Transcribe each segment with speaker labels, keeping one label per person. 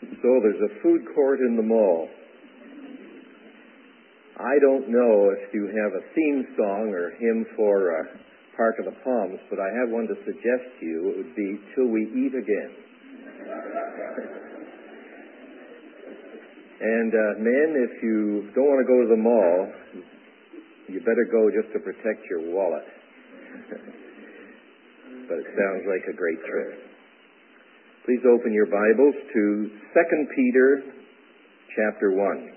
Speaker 1: So there's a food court in the mall. I don't know if you have a theme song or hymn for Park of the Palms, but I have one to suggest to you. It would be Till We Eat Again. And men, if you don't want to go to the mall, you better go just to protect your wallet. But it sounds like a great trip. Please open your Bibles to 2 Peter chapter 1.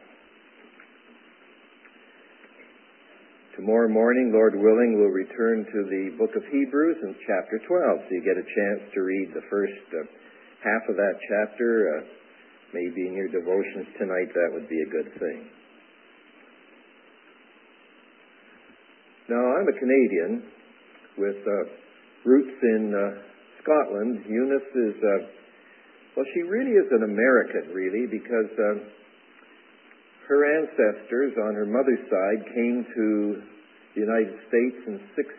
Speaker 1: Tomorrow morning, Lord willing, we'll return to the book of Hebrews in chapter 12, so you get a chance to read the first half of that chapter. Maybe in your devotions tonight, that would be a good thing. Now, I'm a Canadian with roots in Scotland. Eunice is, she really is an American, really, because her ancestors on her mother's side came to the United States in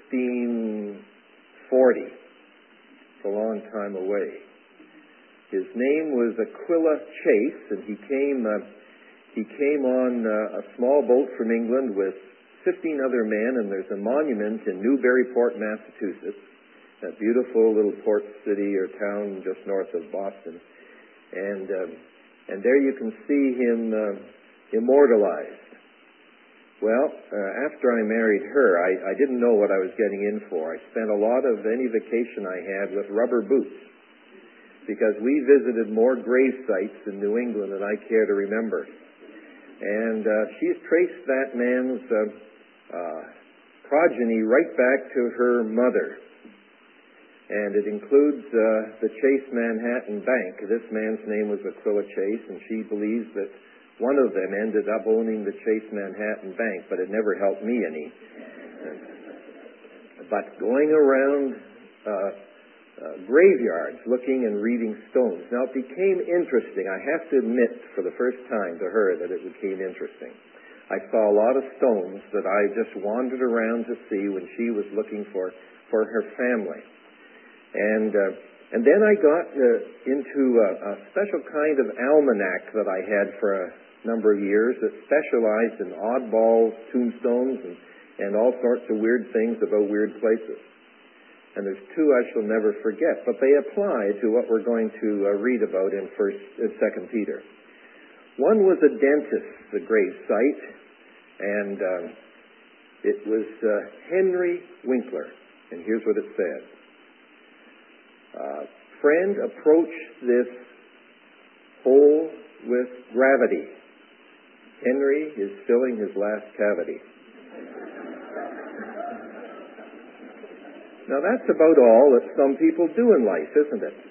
Speaker 1: 1640. It's a long time away. His name was Aquila Chase, and he came on a small boat from England with 15 other men, and there's a monument in Newburyport, Massachusetts, a beautiful little port city or town just north of Boston. And there you can see him immortalized. Well, after I married her, I didn't know what I was getting in for. I spent a lot of any vacation I had with rubber boots, because we visited more grave sites in New England than I care to remember. And she's traced that man's progeny right back to her mother. And it includes the Chase Manhattan Bank. This man's name was Aquila Chase, and she believes that one of them ended up owning the Chase Manhattan Bank, but it never helped me any. But going around graveyards, looking and reading stones. Now, it became interesting. I have to admit for the first time to her that it became interesting. I saw a lot of stones that I just wandered around to see when she was looking for her family. And then I got into a special kind of almanac that I had for a number of years that specialized in oddballs, tombstones, and all sorts of weird things about weird places. And there's two I shall never forget, but they apply to what we're going to read about in 2 Peter. One was a dentist's grave site, and it was Henry Winkler. And here's what it said. Friend, approach this hole with gravity. Henry is filling his last cavity. Now, that's about all that some people do in life, isn't it?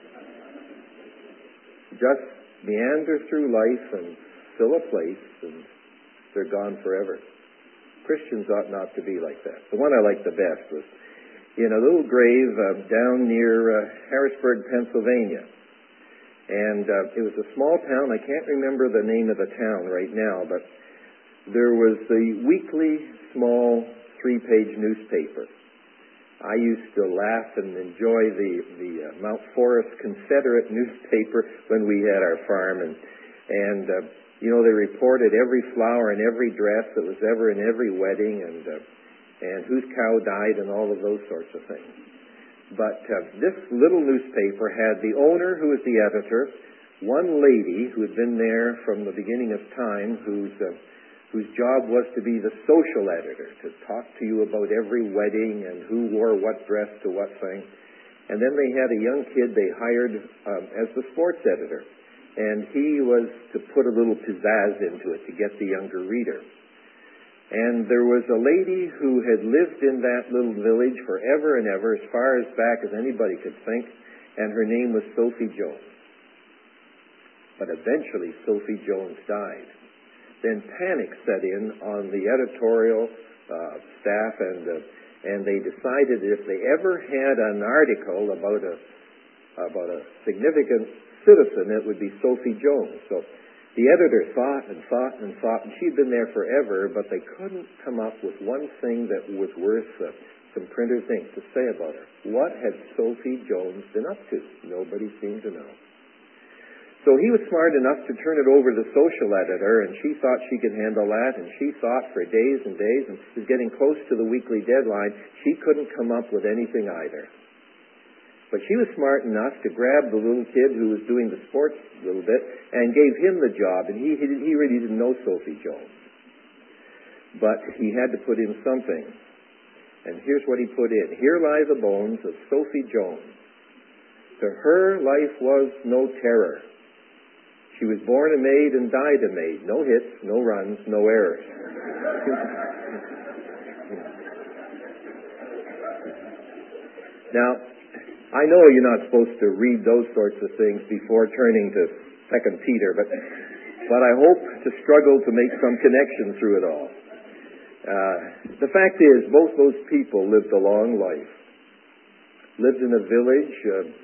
Speaker 1: Just meander through life and fill a place, and they're gone forever. Christians ought not to be like that. The one I liked the best was in a little grave down near Harrisburg, Pennsylvania. And it was a small town. I can't remember the name of the town right now, but there was the weekly small 3-page newspaper. I used to laugh and enjoy the Mount Forest Confederate newspaper when we had our farm. And they reported every flower and every dress that was ever in every wedding, and whose cow died and all of those sorts of things. But this little newspaper had the owner, who was the editor, one lady who had been there from the beginning of time, whose job was to be the social editor, to talk to you about every wedding and who wore what dress to what thing. And then they had a young kid they hired as the sports editor. And he was to put a little pizzazz into it to get the younger reader. And there was a lady who had lived in that little village forever and ever, as far as back as anybody could think, and her name was Sophie Jones. But eventually Sophie Jones died. Then panic set in on the editorial staff, and they decided if they ever had an article about a significant citizen, it would be Sophie Jones. So the editor thought and thought and thought, and she'd been there forever, but they couldn't come up with one thing that was worth some printer's ink to say about her. What had Sophie Jones been up to? Nobody seemed to know. So he was smart enough to turn it over to the social editor, and she thought she could handle that, and she thought for days and days, and was getting close to the weekly deadline. She couldn't come up with anything either. But she was smart enough to grab the little kid who was doing the sports a little bit and gave him the job, and he really didn't know Sophie Jones. But he had to put in something. And here's what he put in. Here lie the bones of Sophie Jones. To her, life was no terror. She was born a maid and died a maid. No hits, no runs, no errors. Now, I know you're not supposed to read those sorts of things before turning to 2 Peter, but I hope to struggle to make some connection through it all. The fact is, both those people lived a long life, lived in a village,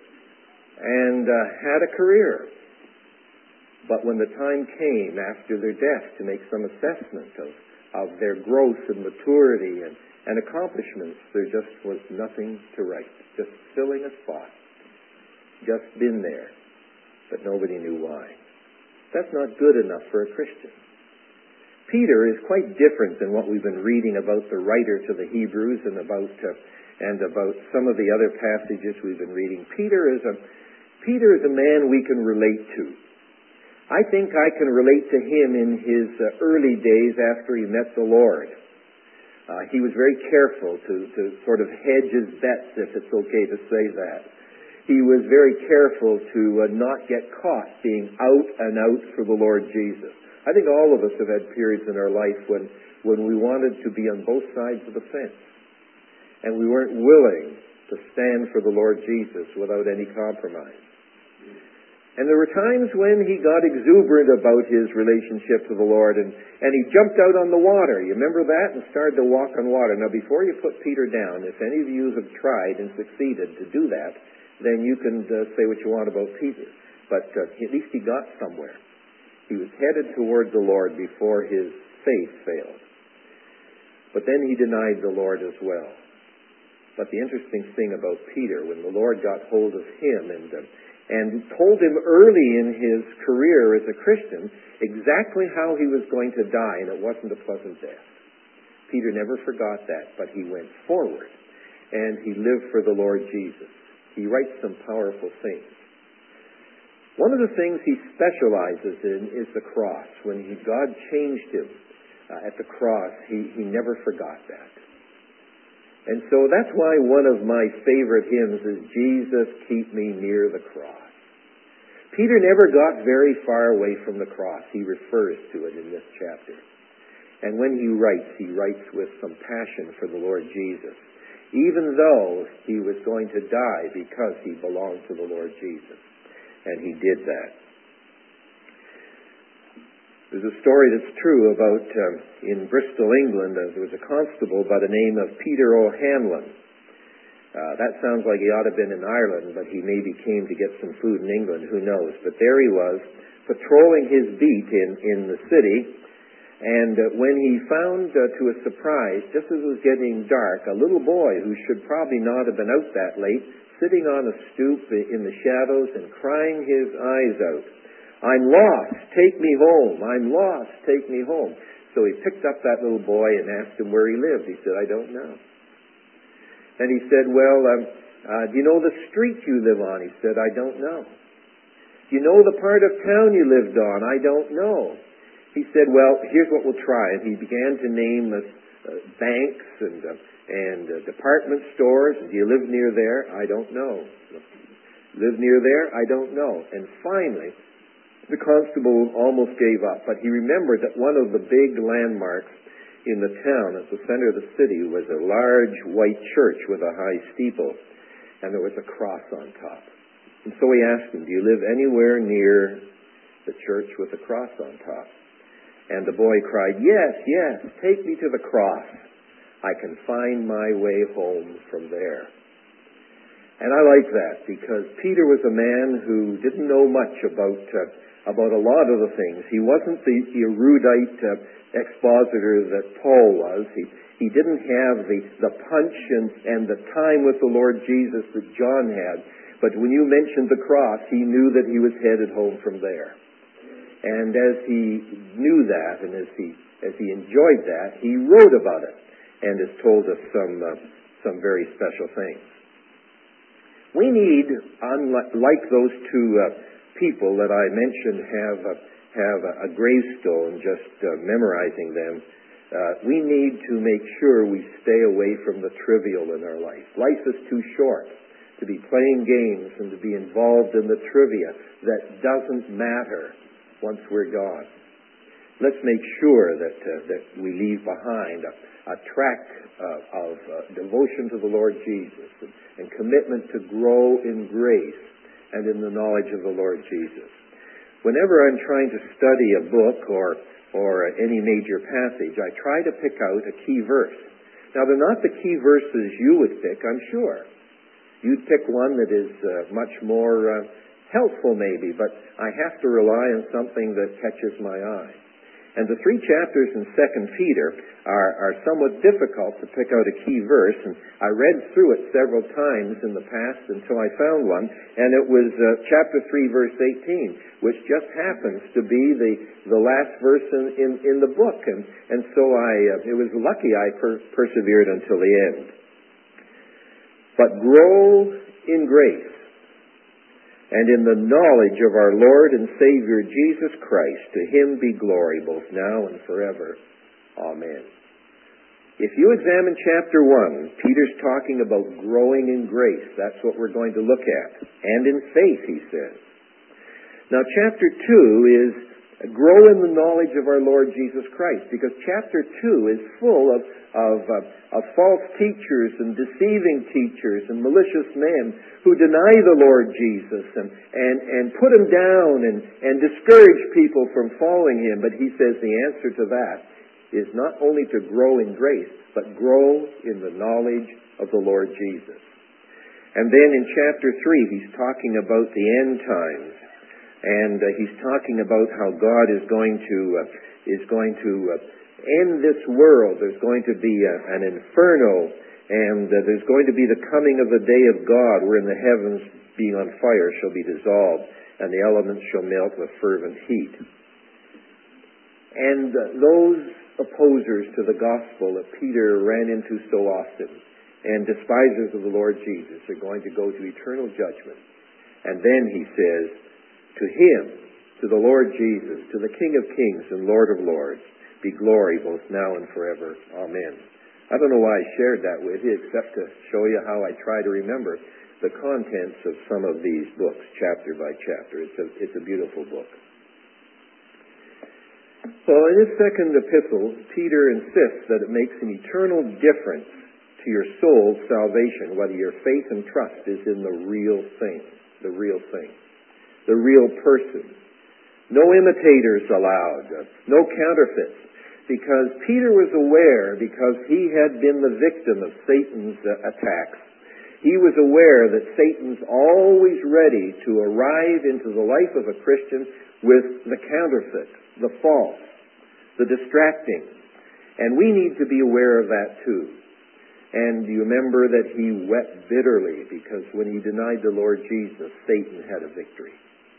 Speaker 1: and had a career. But when the time came after their death to make some assessment of their growth and maturity and accomplishments, there just was nothing to write. Just filling a spot. Just been there. But nobody knew why. That's not good enough for a Christian. Peter is quite different than what we've been reading about the writer to the Hebrews and about some of the other passages we've been reading. Peter is a man we can relate to. I think I can relate to him in his early days after he met the Lord. He was very careful to sort of hedge his bets, if it's okay to say that. He was very careful to not get caught being out and out for the Lord Jesus. I think all of us have had periods in our life when we wanted to be on both sides of the fence. And we weren't willing to stand for the Lord Jesus without any compromise. And there were times when he got exuberant about his relationship to the Lord, and he jumped out on the water. You remember that? And started to walk on water. Now, before you put Peter down, if any of you have tried and succeeded to do that, then you can say what you want about Peter. But at least he got somewhere. He was headed toward the Lord before his faith failed. But then he denied the Lord as well. But the interesting thing about Peter, when the Lord got hold of him and told him early in his career as a Christian exactly how he was going to die, and it wasn't a pleasant death. Peter never forgot that, but he went forward, and he lived for the Lord Jesus. He writes some powerful things. One of the things he specializes in is the cross. When God changed him at the cross, he never forgot that. And so that's why one of my favorite hymns is, Jesus, Keep Me Near the Cross. Peter never got very far away from the cross. He refers to it in this chapter. And when he writes with some passion for the Lord Jesus, even though he was going to die because he belonged to the Lord Jesus. And he did that. There's a story that's true about, in Bristol, England, there was a constable by the name of Peter O'Hanlon. That sounds like he ought to have been in Ireland, but he maybe came to get some food in England, who knows. But there he was, patrolling his beat in the city, and when he found, to his surprise, just as it was getting dark, a little boy who should probably not have been out that late, sitting on a stoop in the shadows and crying his eyes out. I'm lost, take me home. I'm lost, take me home. So he picked up that little boy and asked him where he lived. He said, I don't know. And he said, well, do you know the street you live on? He said, I don't know. Do you know the part of town you lived on? I don't know. He said, well, here's what we'll try. And he began to name banks and department stores. Do you live near there? I don't know. Live near there? I don't know. And finally, the constable almost gave up, but he remembered that one of the big landmarks in the town at the center of the city was a large white church with a high steeple, and there was a cross on top. And so he asked him, do you live anywhere near the church with a cross on top? And the boy cried, yes, take me to the cross. I can find my way home from there. And I like that, because Peter was a man who didn't know much about a lot of the things. He wasn't the erudite expositor that Paul was. He didn't have the punch and the time with the Lord Jesus that John had. But when you mentioned the cross, he knew that he was headed home from there. And as he knew that, and as he enjoyed that, he wrote about it and has told us some very special things. We need, unlike those two people that I mentioned, have a gravestone, just memorizing them. We need to make sure we stay away from the trivial in our life. Life is too short to be playing games and to be involved in the trivia that doesn't matter once we're gone. Let's make sure that we leave behind a track of devotion to the Lord Jesus and commitment to grow in grace and in the knowledge of the Lord Jesus. Whenever I'm trying to study a book or any major passage, I try to pick out a key verse. Now, they're not the key verses you would pick, I'm sure. You'd pick one that is much more helpful maybe, but I have to rely on something that catches my eye. And the 3 chapters in 2 Peter are somewhat difficult to pick out a key verse, and I read through it several times in the past until I found one, and it was chapter 3, verse 18, which just happens to be the last verse in the book, and so it was lucky I persevered until the end. But grow in grace and in the knowledge of our Lord and Savior Jesus Christ. To him be glory both now and forever. Amen. If you examine chapter 1, Peter's talking about growing in grace. That's what we're going to look at. And in faith, he says. Now, chapter 2 is grow in the knowledge of our Lord Jesus Christ, because chapter 2 is full of false teachers and deceiving teachers and malicious men who deny the Lord Jesus and put him down and discourage people from following him. But he says the answer to that is not only to grow in grace, but grow in the knowledge of the Lord Jesus. And then in chapter 3, he's talking about the end times. And he's talking about how God is going to end this world. There's going to be an inferno, and there's going to be the coming of the day of God, wherein the heavens, being on fire, shall be dissolved, and the elements shall melt with fervent heat. And those opposers to the gospel that Peter ran into so often, and despisers of the Lord Jesus, are going to go to eternal judgment. And then he says, to him, to the Lord Jesus, to the King of Kings and Lord of Lords, be glory both now and forever. Amen. I don't know why I shared that with you, except to show you how I try to remember the contents of some of these books, chapter by chapter. It's a beautiful book. Well, in his second epistle, Peter insists that it makes an eternal difference to your soul's salvation, whether your faith and trust is in the real thing, the real person. No imitators allowed, no counterfeits, because Peter was aware, because he had been the victim of Satan's attacks. He was aware that Satan's always ready to arrive into the life of a Christian with the counterfeit, the false, the distracting. And we need to be aware of that too. And you remember that he wept bitterly because when he denied the Lord Jesus, Satan had a victory.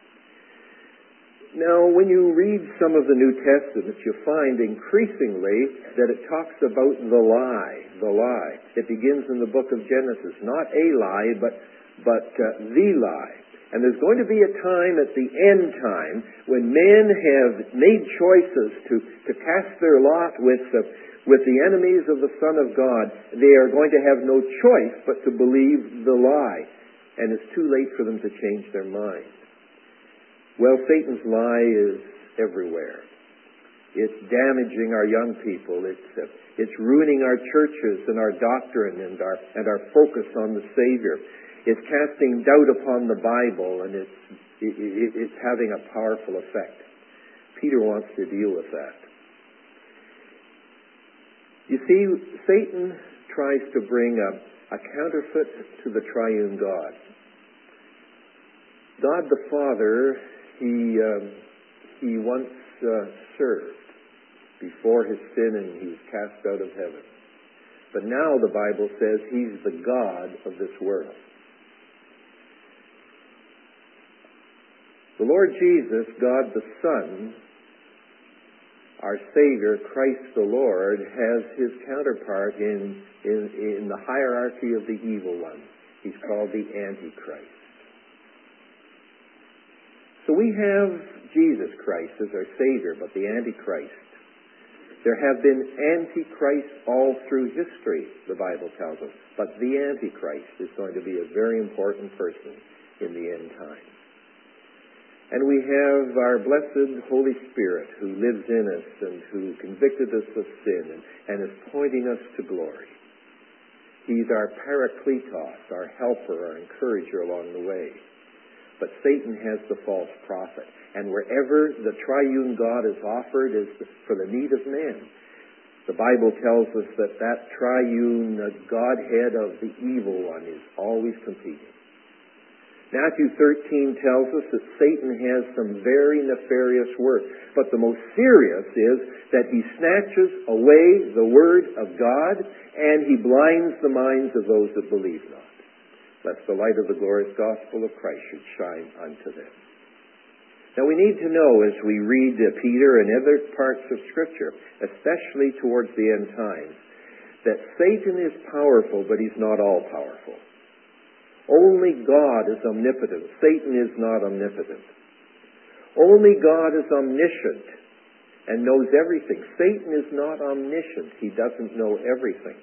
Speaker 1: Now, when you read some of the New Testament, you find increasingly that it talks about the lie. It begins in the book of Genesis. Not a lie, but the lie. And there's going to be a time at the end time when men have made choices to cast their lot with the enemies of the Son of God. They are going to have no choice but to believe the lie. And it's too late for them to change their mind. Well, Satan's lie is everywhere. It's damaging our young people. It's ruining our churches and our doctrine and our focus on the Savior. It's casting doubt upon the Bible, and it's having a powerful effect. Peter wants to deal with that. You see, Satan tries to bring a counterfeit to the triune God. God the Father, he once served before his sin, and he was cast out of heaven. But now the Bible says he's the God of this world. The Lord Jesus, God the Son, our Savior, Christ the Lord, has his counterpart in the hierarchy of the evil one. He's called the Antichrist. So we have Jesus Christ as our Savior, but the Antichrist. There have been Antichrists all through history, the Bible tells us, but the Antichrist is going to be a very important person in the end times. And we have our blessed Holy Spirit who lives in us and who convicted us of sin and is pointing us to glory. He's our Parakletos, our helper, our encourager along the way. But Satan has the false prophet. And wherever the triune God is offered is for the need of man. The Bible tells us that triune Godhead of the evil one is always competing. Matthew 13 tells us that Satan has some very nefarious work. But the most serious is that he snatches away the Word of God and he blinds the minds of those that believe not, lest the light of the glorious gospel of Christ should shine unto them. Now we need to know as we read Peter and other parts of Scripture, especially towards the end times, that Satan is powerful, but he's not all powerful. Only God is omnipotent. Satan is not omnipotent. Only God is omniscient and knows everything. Satan is not omniscient. He doesn't know everything.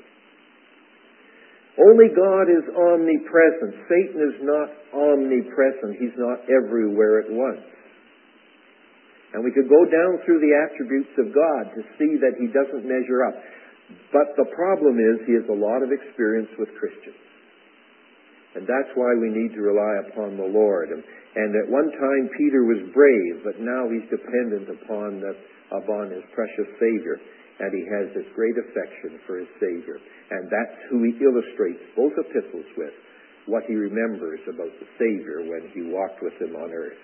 Speaker 1: Only God is omnipresent. Satan is not omnipresent. He's not everywhere at once. And we could go down through the attributes of God to see that he doesn't measure up. But the problem is he has a lot of experience with Christians. And that's why we need to rely upon the Lord. And at one time Peter was brave, but now he's dependent upon his precious Savior. And he has this great affection for his Savior. And that's who he illustrates both epistles with, what he remembers about the Savior when he walked with him on earth.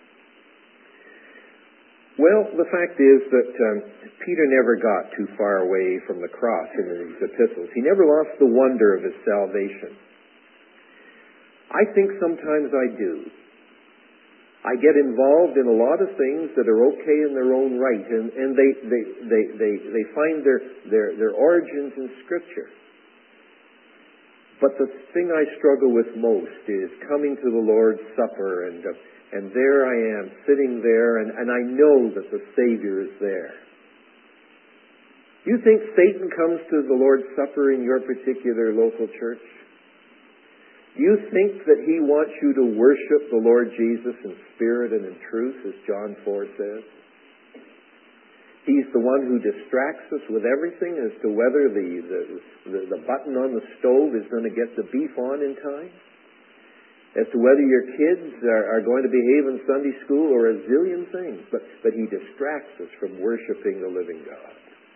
Speaker 1: Well, the fact is that Peter never got too far away from the cross in these epistles. He never lost the wonder of his salvation. I think sometimes I do. I get involved in a lot of things that are okay in their own right, and they find their origins in Scripture. But the thing I struggle with most is coming to the Lord's Supper, and there I am, sitting there, and I know that the Savior is there. Do you think Satan comes to the Lord's Supper in your particular local church? Do you think that he wants you to worship the Lord Jesus in spirit and in truth, as John 4 says? He's the one who distracts us with everything as to whether the button on the stove is going to get the beef on in time, as to whether your kids are going to behave in Sunday school, or a zillion things. But he distracts us from worshiping the living God.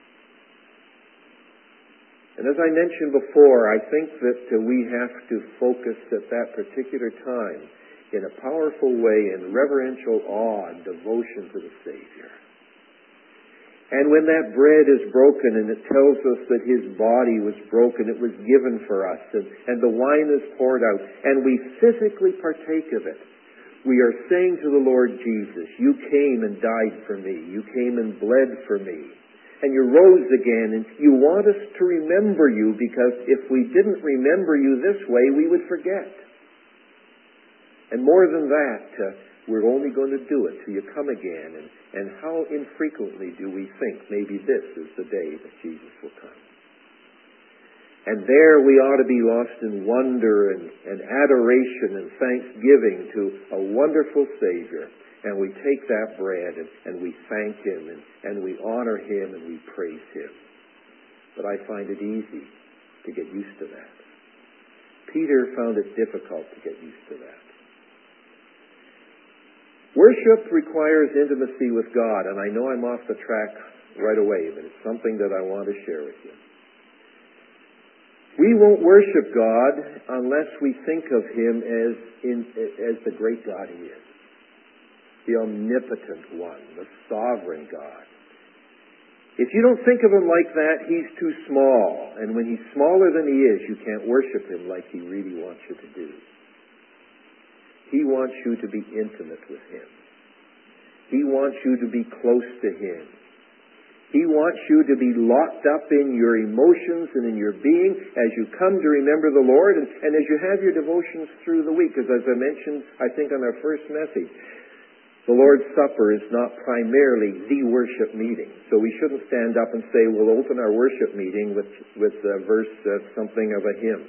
Speaker 1: And as I mentioned before, I think that we have to focus at that particular time in a powerful way in reverential awe and devotion to the Savior. And when that bread is broken and it tells us that his body was broken, it was given for us, and the wine is poured out, and we physically partake of it, we are saying to the Lord Jesus, you came and died for me. You came and bled for me. And you rose again, and you want us to remember you, because if we didn't remember you this way, we would forget. And more than that, we're only going to do it till you come again. And how infrequently do we think maybe this is the day that Jesus will come? And there we ought to be lost in wonder and adoration and thanksgiving to a wonderful Savior. And we take that bread and we thank him and we honor him and we praise him. But I find it easy to get used to that. Peter found it difficult to get used to that. Worship requires intimacy with God, and I know I'm off the track right away, but it's something that I want to share with you. We won't worship God unless we think of him as the great God he is. The omnipotent one, the sovereign God. If you don't think of him like that, he's too small. And when he's smaller than he is, you can't worship him like he really wants you to do. He wants you to be intimate with him. He wants you to be close to Him. He wants you to be locked up in your emotions and in your being as you come to remember the Lord and as you have your devotions through the week. Because as I mentioned, I think on our first message, the Lord's Supper is not primarily the worship meeting. So we shouldn't stand up and say, we'll open our worship meeting with a verse something of a hymn.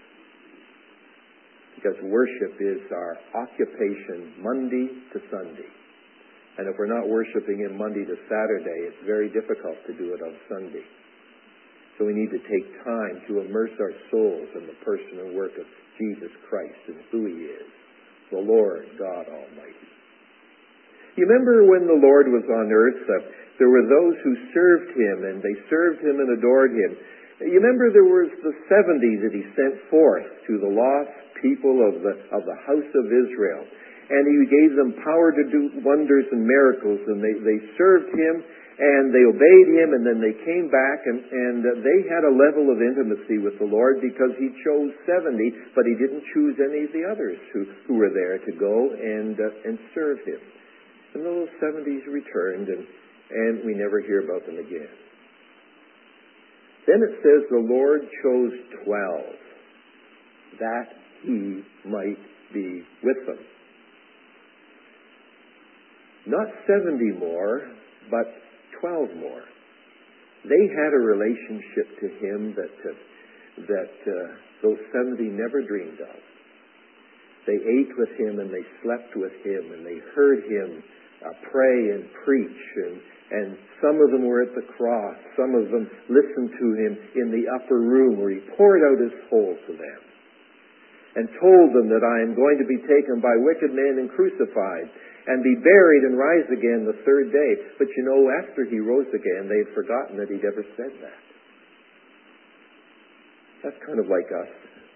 Speaker 1: Because worship is our occupation Monday to Sunday. And if we're not worshiping Him Monday to Saturday, it's very difficult to do it on Sunday. So we need to take time to immerse our souls in the person and work of Jesus Christ and who He is, the Lord God Almighty. You remember when the Lord was on earth, there were those who served Him, and they served Him and adored Him. You remember there was the 70 that He sent forth to the lost people of the house of Israel. And He gave them power to do wonders and miracles, and they served Him, and they obeyed Him, and then they came back, and they had a level of intimacy with the Lord because He chose 70, but He didn't choose any of the others who were there to go and serve Him. And those 70s returned, and we never hear about them again. Then it says the Lord chose 12, that He might be with them. Not 70 more, but 12 more. They had a relationship to Him that those 70 never dreamed of. They ate with Him and they slept with Him and they heard Him pray and preach. And some of them were at the cross. Some of them listened to Him in the upper room where He poured out His soul to them and told them that I am going to be taken by wicked men and crucified and be buried and rise again the third day. But you know, after He rose again, they had forgotten that He'd ever said that. That's kind of like us.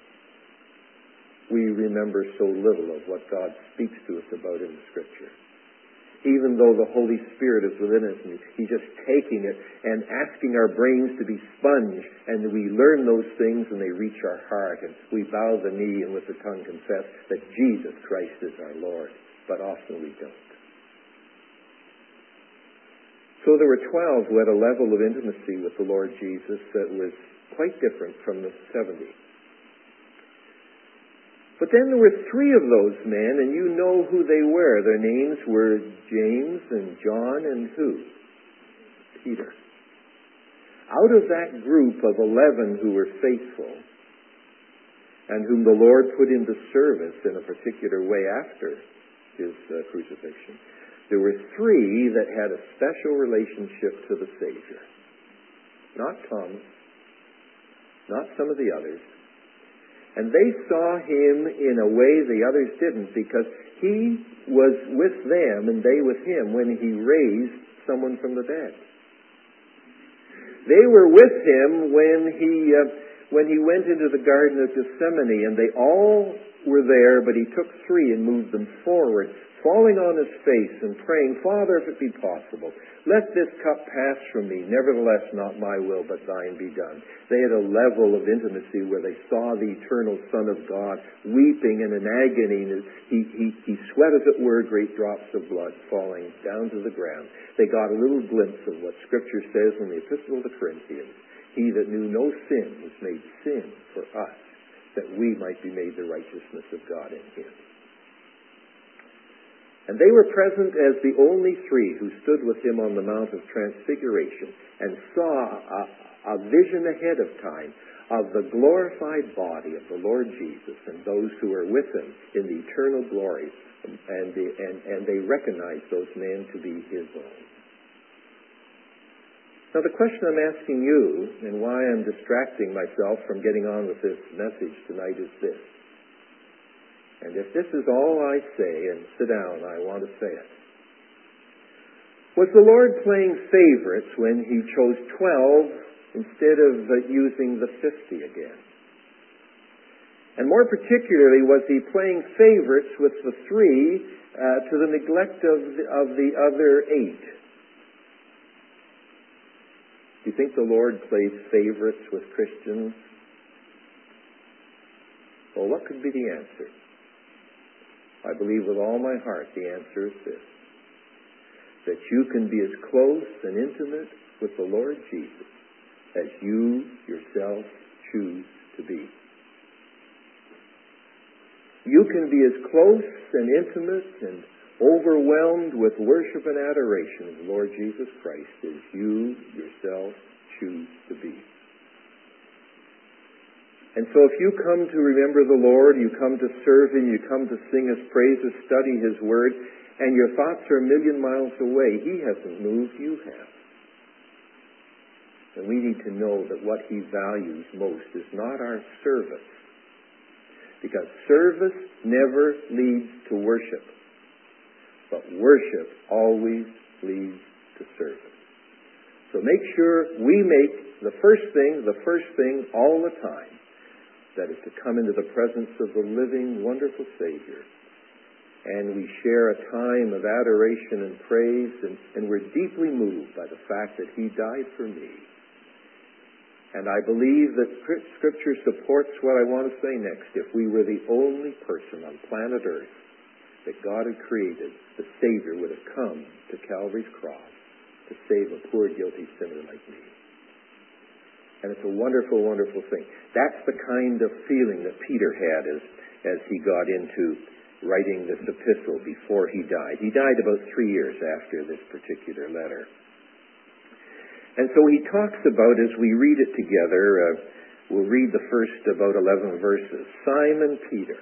Speaker 1: We remember so little of what God speaks to us about in the Scripture. Even though the Holy Spirit is within us, and He's just taking it and asking our brains to be sponged, and we learn those things and they reach our heart, and we bow the knee and with the tongue confess that Jesus Christ is our Lord. But often we don't. So there were 12 who had a level of intimacy with the Lord Jesus that was quite different from the 70. But then there were 3 of those men, and you know who they were. Their names were James and John and who? Peter. Out of that group of 11 who were faithful and whom the Lord put into service in a particular way after His crucifixion, there were 3 that had a special relationship to the Savior. Not Thomas, not some of the others. And they saw Him in a way the others didn't, because He was with them and they with Him when He raised someone from the dead. They were with Him when He went into the Garden of Gethsemane, and they all were there, but He took 3 and moved them forward, falling on His face and praying, Father, if it be possible, let this cup pass from me. Nevertheless, not my will, but Thine be done. They had a level of intimacy where they saw the eternal Son of God weeping in an agony. He sweat, as it were, great drops of blood falling down to the ground. They got a little glimpse of what Scripture says in the Epistle to the Corinthians. He that knew no sin was made sin for us, that we might be made the righteousness of God in Him. And they were present as the only 3 who stood with Him on the Mount of Transfiguration and saw a vision ahead of time of the glorified body of the Lord Jesus and those who were with Him in the eternal glory. And they recognized those men to be His own. Now the question I'm asking you, and why I'm distracting myself from getting on with this message tonight, is this. And if this is all I say, and sit down, I want to say it. Was the Lord playing favorites when He chose 12 instead of using the 50 again? And more particularly, was He playing favorites with the 3 to the neglect of the other 8? Do you think the Lord plays favorites with Christians? Well, what could be the answer? I believe with all my heart the answer is this. that you can be as close and intimate with the Lord Jesus as you yourself choose to be. You can be as close and intimate and overwhelmed with worship and adoration of the Lord Jesus Christ as you yourself choose to be. And so if you come to remember the Lord, you come to serve Him, you come to sing His praises, study His Word, and your thoughts are a million miles away, He hasn't moved, you have. And we need to know that what He values most is not our service, because service never leads to worship, but worship always leads to service. So make sure we make the first thing all the time, that is to come into the presence of the living, wonderful Savior. And we share a time of adoration and praise, and we're deeply moved by the fact that He died for me. And I believe that Scripture supports what I want to say next. If we were the only person on planet Earth that God had created, the Savior would have come to Calvary's cross to save a poor, guilty sinner like me. And it's a wonderful, wonderful thing. That's the kind of feeling that Peter had as he got into writing this epistle before he died. He died about 3 years after this particular letter. And so he talks about, as we read it together, we'll read the first about 11 verses. Simon Peter,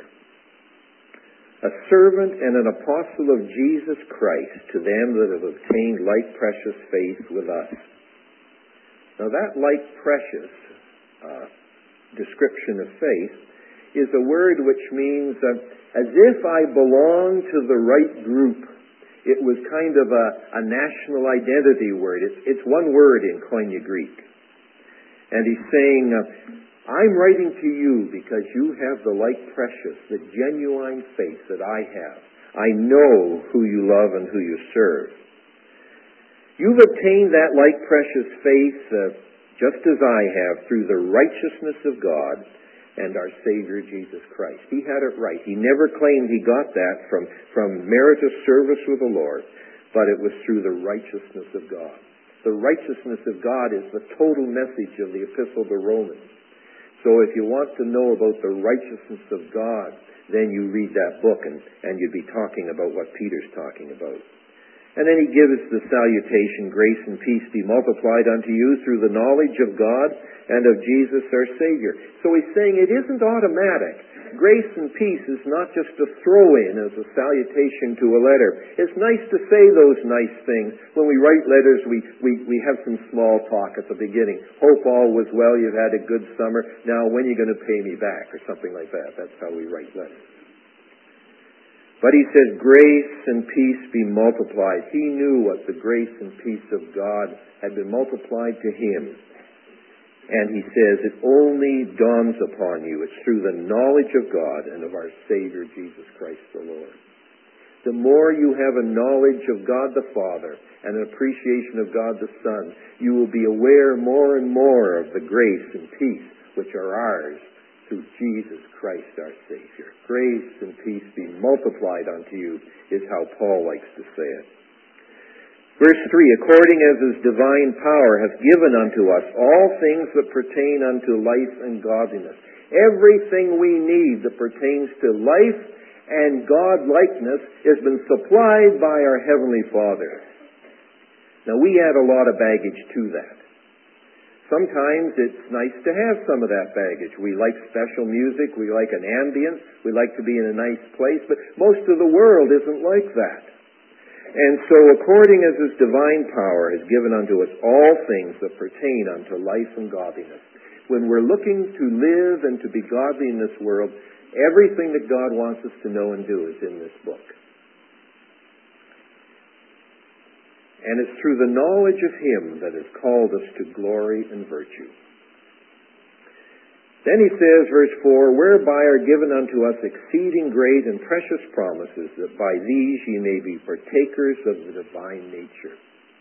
Speaker 1: a servant and an apostle of Jesus Christ, to them that have obtained like precious faith with us. Now that like precious description of faith is a word which means as if I belong to the right group. It was kind of a national identity word. It's one word in Koine Greek. And he's saying, I'm writing to you because you have the like precious, the genuine faith that I have. I know who you love and who you serve. You've obtained that like precious faith just as I have through the righteousness of God and our Savior Jesus Christ. He had it right. He never claimed he got that from merit of service with the Lord, but it was through the righteousness of God. The righteousness of God is the total message of the Epistle to Romans. So if you want to know about the righteousness of God, then you read that book and you'd be talking about what Peter's talking about. And then he gives the salutation, grace and peace be multiplied unto you through the knowledge of God and of Jesus our Savior. So he's saying it isn't automatic. Grace and peace is not just a throw-in as a salutation to a letter. It's nice to say those nice things. When we write letters, we have some small talk at the beginning. Hope all was well, you've had a good summer. Now, when are you going to pay me back? Or something like that. That's how we write letters. But he says, grace and peace be multiplied. He knew what the grace and peace of God had been multiplied to him. And he says, it only dawns upon you. It's through the knowledge of God and of our Savior, Jesus Christ the Lord. The more you have a knowledge of God the Father and an appreciation of God the Son, you will be aware more and more of the grace and peace which are ours through Jesus Christ our Savior. Grace and peace be multiplied unto you is how Paul likes to say it. Verse 3, according as his divine power hath given unto us all things that pertain unto life and godliness. Everything we need that pertains to life and God-likeness has been supplied by our Heavenly Father. Now we add a lot of baggage to that. Sometimes it's nice to have some of that baggage. We like special music, we like an ambience, we like to be in a nice place, but most of the world isn't like that. And so according as his divine power has given unto us all things that pertain unto life and godliness. When we're looking to live and to be godly in this world, everything that God wants us to know and do is in this book. And it's through the knowledge of him that has called us to glory and virtue. Then he says, verse 4, whereby are given unto us exceeding great and precious promises, that by these ye may be partakers of the divine nature.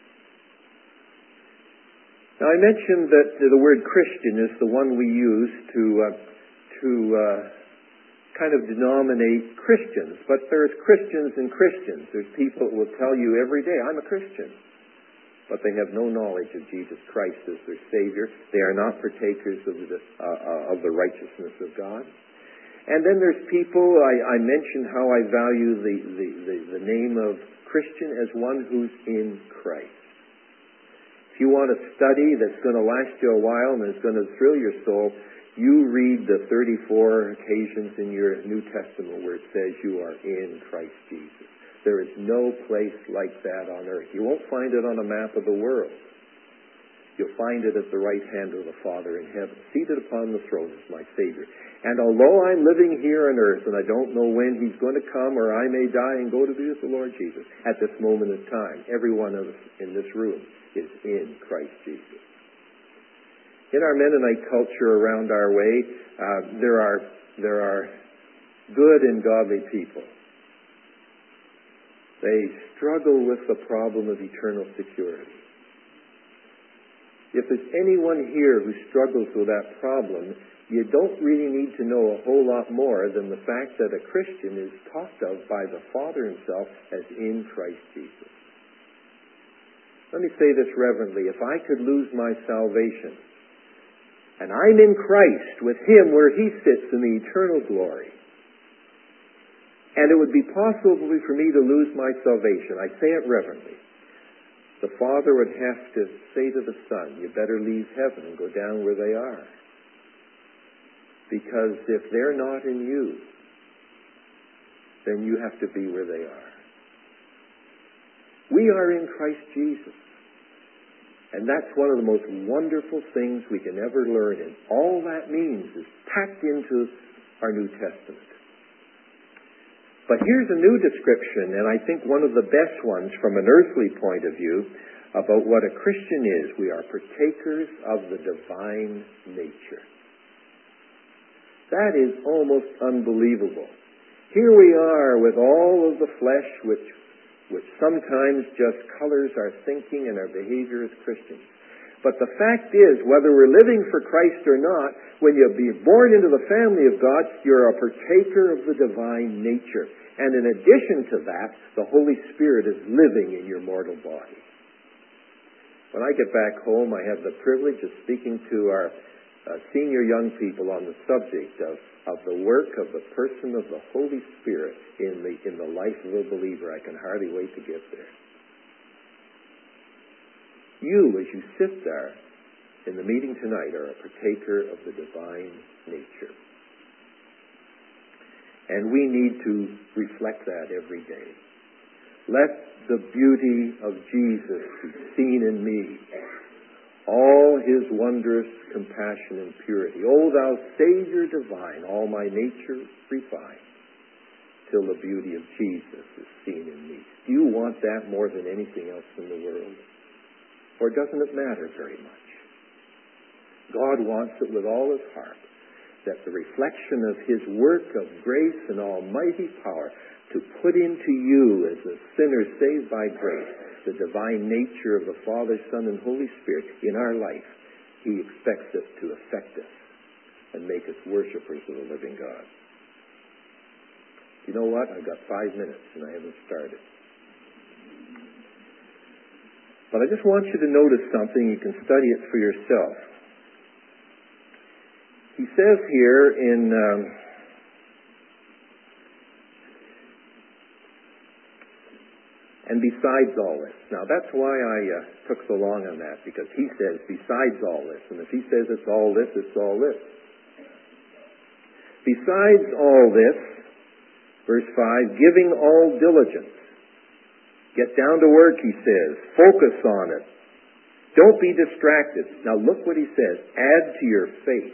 Speaker 1: Now I mentioned that the word Christian is the one we use to kind of denominate Christians, but there's Christians and Christians. There's people who will tell you every day, I'm a Christian, but they have no knowledge of Jesus Christ as their Savior. They are not partakers of the righteousness of God. And then there's people, I mentioned how I value the name of Christian as one who's in Christ. If you want a study that's going to last you a while and is going to thrill your soul, you read the 34 occasions in your New Testament where it says you are in Christ Jesus. There is no place like that on earth. You won't find it on a map of the world. You'll find it at the right hand of the Father in heaven. Seated upon the throne is my Savior. And although I'm living here on earth and I don't know when He's going to come, or I may die and go to be with the Lord Jesus, at this moment in time, every one of us in this room is in Christ Jesus. In our Mennonite culture around our way, there are good and godly people. They struggle with the problem of eternal security. If there's anyone here who struggles with that problem, you don't really need to know a whole lot more than the fact that a Christian is talked of by the Father Himself as in Christ Jesus. Let me say this reverently. If I could lose my salvation, and I'm in Christ with Him where He sits in the eternal glory, and it would be possible for me to lose my salvation, I say it reverently, the Father would have to say to the Son, you better leave heaven and go down where they are. Because if they're not in you, then you have to be where they are. We are in Christ Jesus. And that's one of the most wonderful things we can ever learn. And all that means is packed into our New Testament. But here's a new description, and I think one of the best ones from an earthly point of view, about what a Christian is. We are partakers of the divine nature. That is almost unbelievable. Here we are with all of the flesh which sometimes just colors our thinking and our behavior as Christians. But the fact is, whether we're living for Christ or not, when you be born into the family of God, you're a partaker of the divine nature. And in addition to that, the Holy Spirit is living in your mortal body. When I get back home, I have the privilege of speaking to our senior young people on the subject of the work of the person of the Holy Spirit in the life of a believer. I can hardly wait to get there. You, as you sit there in the meeting tonight, are a partaker of the divine nature. And we need to reflect that every day. Let the beauty of Jesus be seen in me, all His wondrous compassion and purity. O thou Savior divine, all my nature refine, till the beauty of Jesus is seen in me. Do you want that more than anything else in the world? Or doesn't it matter very much? God wants it with all His heart, that the reflection of His work of grace and almighty power to put into you as a sinner saved by grace the divine nature of the Father, Son, and Holy Spirit in our life. He expects it to affect us and make us worshipers of the living God. You know what? I've got 5 minutes and I haven't started. But I just want you to notice something. You can study it for yourself. He says here in and besides all this. Now that's why I took so long on that, because he says besides all this. And if he says it's all this, it's all this. Besides all this, verse 5, giving all diligence. Get down to work, he says. Focus on it. Don't be distracted. Now look what he says. Add to your faith.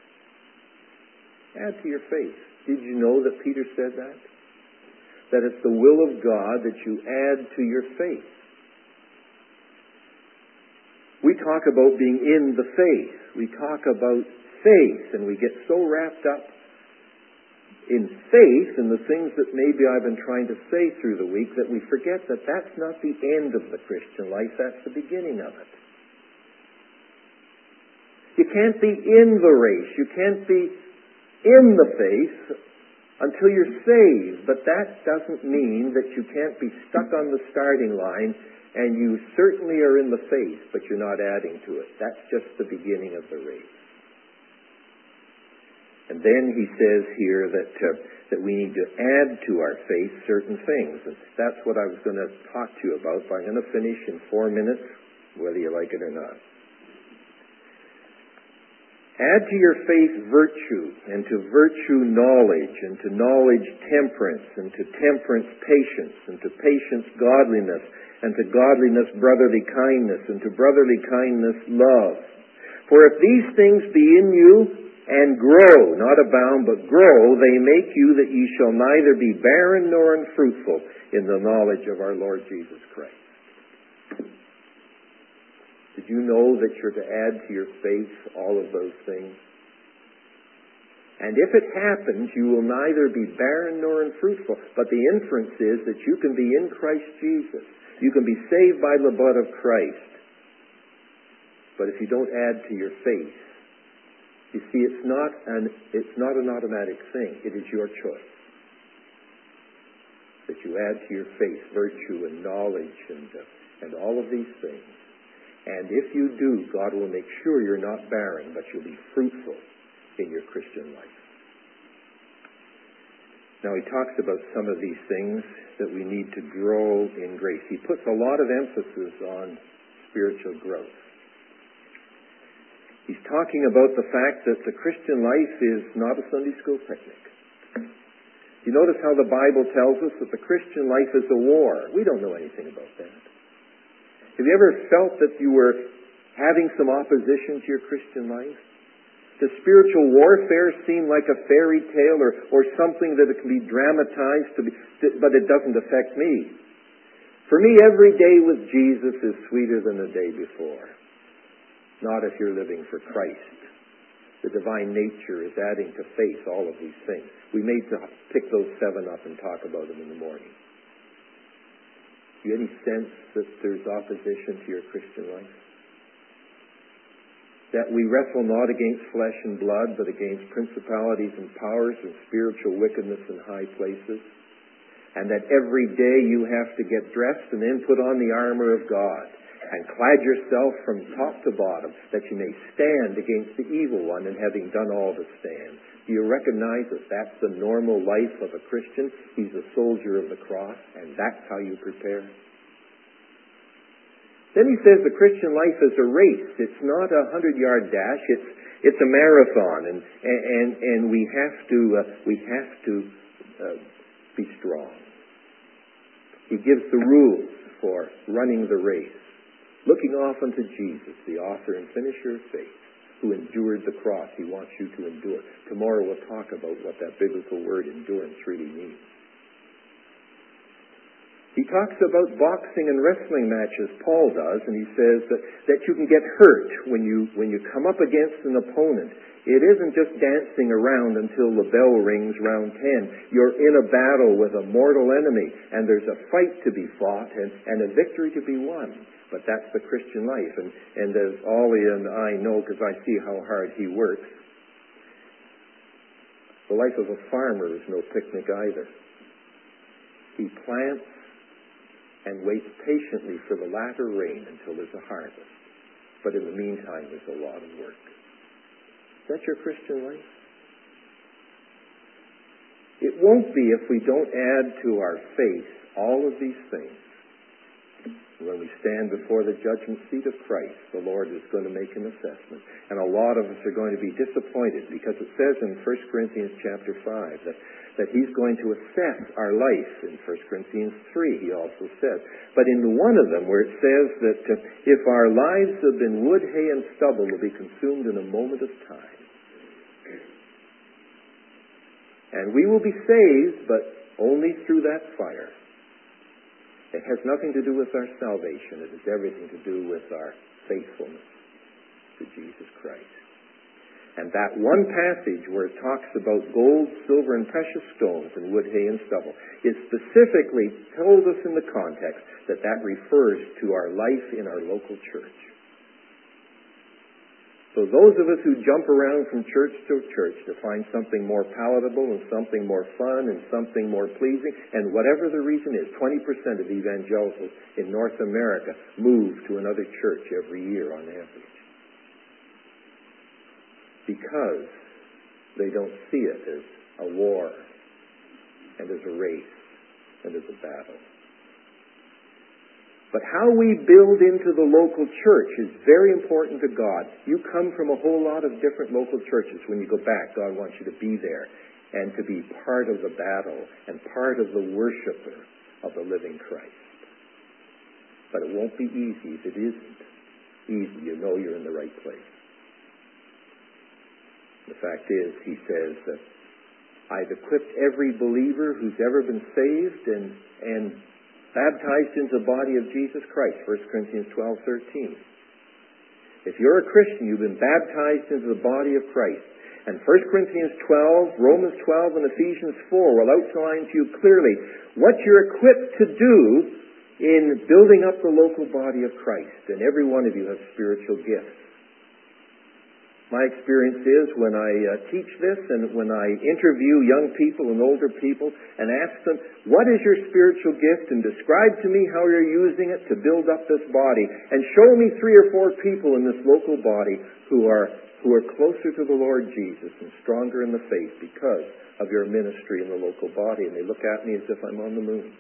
Speaker 1: Add to your faith. Did you know that Peter said that? That it's the will of God that you add to your faith. We talk about being in the faith. We talk about faith, and we get so wrapped up in faith and the things that maybe I've been trying to say through the week that we forget that that's not the end of the Christian life, that's the beginning of it. You can't be in the race. You can't be in the faith until you're saved. But that doesn't mean that you can't be stuck on the starting line, and you certainly are in the faith, but you're not adding to it. That's just the beginning of the race. And then he says here that we need to add to our faith certain things. And that's what I was going to talk to you about. But I'm going to finish in 4 minutes, whether you like it or not. Add to your faith virtue, and to virtue knowledge, and to knowledge temperance, and to temperance patience, and to patience godliness, and to godliness brotherly kindness, and to brotherly kindness love. For if these things be in you, and grow, not abound, but grow, they make you that ye shall neither be barren nor unfruitful in the knowledge of our Lord Jesus Christ. Did you know that you're to add to your faith all of those things? And if it happens, you will neither be barren nor unfruitful. But the inference is that you can be in Christ Jesus. You can be saved by the blood of Christ. But if you don't add to your faith, you see, it's not an automatic thing. It is your choice. That you add to your faith virtue and knowledge and all of these things. And if you do, God will make sure you're not barren, but you'll be fruitful in your Christian life. Now he talks about some of these things that we need to grow in grace. He puts a lot of emphasis on spiritual growth. He's talking about the fact that the Christian life is not a Sunday school picnic. You notice how the Bible tells us that the Christian life is a war. We don't know anything about that. Have you ever felt that you were having some opposition to your Christian life? Does spiritual warfare seem like a fairy tale or something that it can be dramatized, but it doesn't affect me? For me, every day with Jesus is sweeter than the day before. Not if you're living for Christ. The divine nature is adding to faith all of these things. We may pick those 7 up and talk about them in the morning. Do you have any sense that there's opposition to your Christian life? That we wrestle not against flesh and blood, but against principalities and powers and spiritual wickedness in high places? And that every day you have to get dressed and then put on the armor of God and clad yourself from top to bottom, that you may stand against the evil one, and having done all to stand. Do you recognize that that's the normal life of a Christian? He's a soldier of the cross, and that's how you prepare. Then he says the Christian life is a race. It's not a 100-yard dash. It's a marathon, and we have to be strong. He gives the rules for running the race. Looking off unto Jesus, the author and finisher of faith, who endured the cross. He wants you to endure. Tomorrow we'll talk about what that biblical word endurance really means. He talks about boxing and wrestling matches, Paul does, and he says that you can get hurt when you come up against an opponent. It isn't just dancing around until the bell rings round 10. You're in a battle with a mortal enemy, and there's a fight to be fought and a victory to be won. But that's the Christian life. And as Ollie and I know, because I see how hard he works, the life of a farmer is no picnic either. He plants and waits patiently for the latter rain until there's a harvest. But in the meantime, there's a lot of work. Is that your Christian life? It won't be if we don't add to our faith all of these things. When we stand before the judgment seat of Christ, the Lord is going to make an assessment. And a lot of us are going to be disappointed, because it says in 1 Corinthians chapter 5 that He's going to assess our life. In 1 Corinthians 3, He also says. But in one of them, where it says that if our lives have been wood, hay, and stubble, will be consumed in a moment of time. And we will be saved, but only through that fire. It has nothing to do with our salvation. It has everything to do with our faithfulness to Jesus Christ. And that one passage where it talks about gold, silver, and precious stones, and wood, hay, and stubble, it specifically told us in the context that refers to our life in our local church. So those of us who jump around from church to church to find something more palatable and something more fun and something more pleasing, and whatever the reason is, 20% of evangelicals in North America move to another church every year on average. Because they don't see it as a war and as a race and as a battle. But how we build into the local church is very important to God. You come from a whole lot of different local churches. When you go back, God wants you to be there and to be part of the battle and part of the worshiper of the living Christ. But it won't be easy if it isn't easy. You know you're in the right place. The fact is, he says that I've equipped every believer who's ever been saved and baptized into the body of Jesus Christ, 1 Corinthians 12:13. If you're a Christian, you've been baptized into the body of Christ. And 1 Corinthians 12, Romans 12, and Ephesians 4 will outline to you clearly what you're equipped to do in building up the local body of Christ. And every one of you has spiritual gifts. My experience is when I teach this and when I interview young people and older people and ask them, what is your spiritual gift? And describe to me how you're using it to build up this body. And show me 3 or 4 people in this local body who are closer to the Lord Jesus and stronger in the faith because of your ministry in the local body. And they look at me as if I'm on the moon.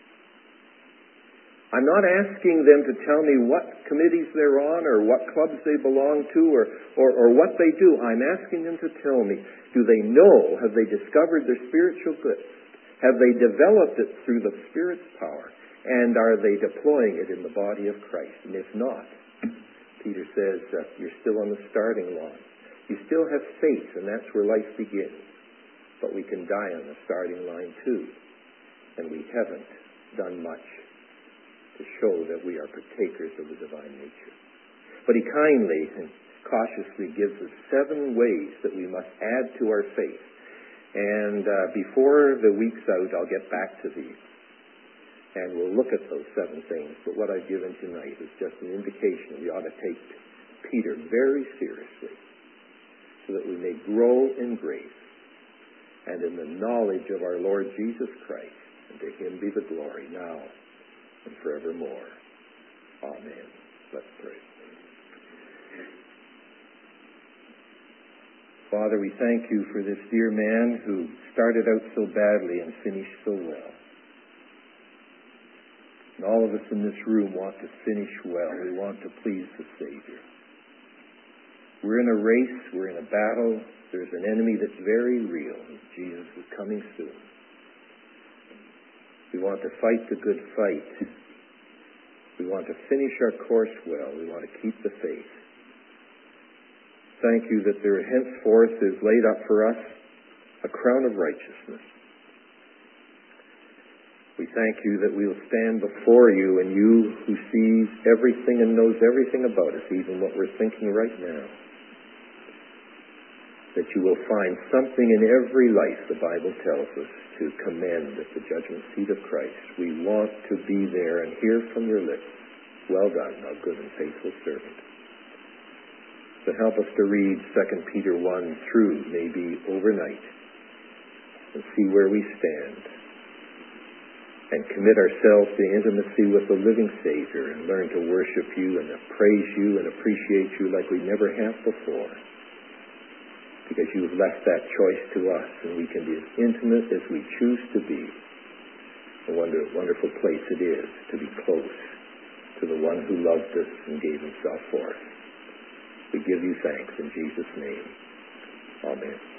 Speaker 1: I'm not asking them to tell me what committees they're on or what clubs they belong to or what they do. I'm asking them to tell me, do they know, have they discovered their spiritual gifts? Have they developed it through the Spirit's power? And are they deploying it in the body of Christ? And if not, Peter says you're still on the starting line. You still have faith, and that's where life begins. But we can die on the starting line too. And we haven't done much to show that we are partakers of the divine nature. But he kindly and cautiously gives us 7 ways that we must add to our faith. And before the week's out, I'll get back to these. And we'll look at those 7 things. But what I've given tonight is just an indication we ought to take Peter very seriously so that we may grow in grace and in the knowledge of our Lord Jesus Christ. And to him be the glory now and forevermore. Amen. Let's pray. Father, we thank you for this dear man who started out so badly and finished so well. And all of us in this room want to finish well. We want to please the Savior. We're in a race. We're in a battle. There's an enemy that's very real. Jesus is coming soon. We want to fight the good fight. We want to finish our course well. We want to keep the faith. Thank you that there henceforth is laid up for us a crown of righteousness. We thank you that we will stand before you, and you who sees everything and knows everything about us, even what we're thinking right now, that you will find something in every life, the Bible tells us, to commend at the judgment seat of Christ. We want to be there and hear from your lips, well done, thou good and faithful servant. So help us to read 2 Peter 1 through, maybe overnight, and see where we stand, and commit ourselves to intimacy with the living Savior, and learn to worship you and to praise you and appreciate you like we never have before. Because you have left that choice to us, and we can be as intimate as we choose to be. A wonderful place it is to be close to the one who loved us and gave himself for us. We give you thanks in Jesus' name. Amen.